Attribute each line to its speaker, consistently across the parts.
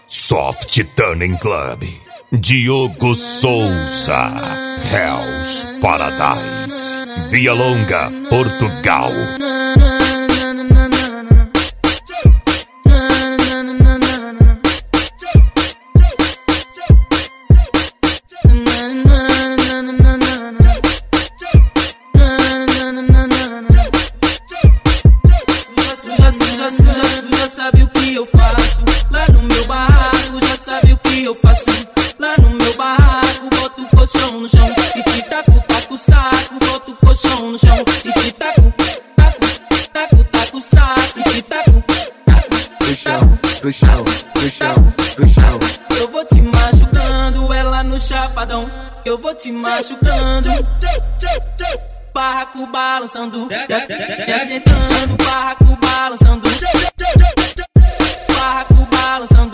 Speaker 1: Soft Tuning Club, Diogo Souza, Hell's Paradise, Via Longa, Portugal.
Speaker 2: Já sabe o que eu faço lá no meu barraco, já sabe o que eu faço lá no meu barraco. Boto o colchão no chão e te taco, taco o saco. Boto o colchão no chão e te taco, taco, taco, taco o saco. E te taco, taco,
Speaker 3: do chão, do chão, do chão, do chão.
Speaker 2: Eu vou te machucando, ela no chapadão. Eu vou te machucando, barraco balançando, e assentando, barraco balançando, barraco balançando,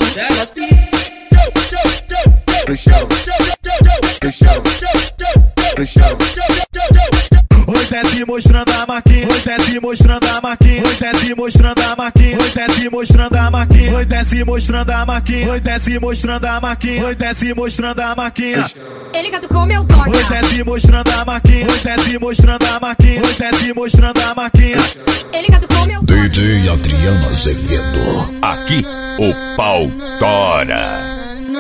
Speaker 3: do chão, do chão, do chão.
Speaker 4: Oi, desce mostrando a maquinha, oi, desce mostrando a maquinha, oi, desce mostrando a maquinha, oi, desce mostrando a maquinha, oi, desce mostrando a maquinha, oi, desce mostrando a maquinha, oi, desce mostrando a maquinha.
Speaker 5: Ele catucou meu toque.
Speaker 4: Oi, desce mostrando a maquinha, oi, desce mostrando a maquinha, oi, desce mostrando a maquinha.
Speaker 5: Ele catucou meu toque.
Speaker 1: DJ Adriano Azevedo, aqui o pau tora.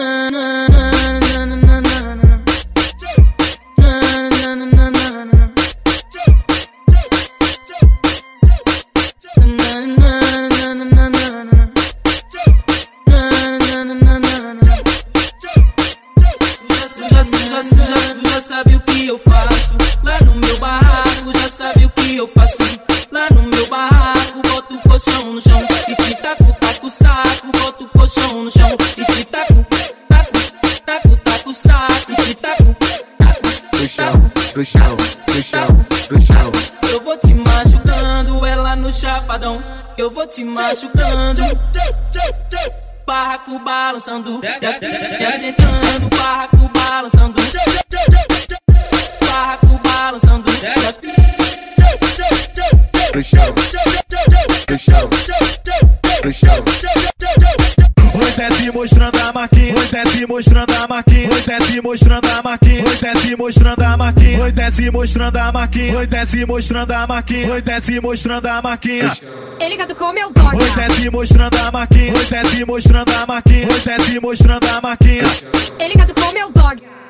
Speaker 2: Já sabe o que eu faço lá no meu barraco, já sabe o que eu faço lá no meu barraco. Boto o colchão no chão e te taco, taco o saco. Boto o colchão no chão e te taco, taco, taco, taco o saco. E te taco, taco,
Speaker 3: do chão, do chão, do chão, do chão.
Speaker 2: eu vou te machucando, ela no chapadão. Eu vou te machucando, barraco balançando, e assentando, barraco balançando, barraco balançando,
Speaker 3: do chão, do chão, do chão.
Speaker 4: Oi, desce mostrando a maquinha, oi, desce mostrando a maquinha, oi, desce mostrando a maquinha, oi, desce mostrando a maquinha, oi, desce mostrando a maquinha, oi, desce mostrando a maquinha, oi, desce mostrando a maquinha.
Speaker 5: Ele catucou meu toque.
Speaker 4: Oi, desce mostrando a maquinha, oi, desce mostrando a maquinha, oi, desce mostrando a maquinha.
Speaker 5: Ele catucou meu toque.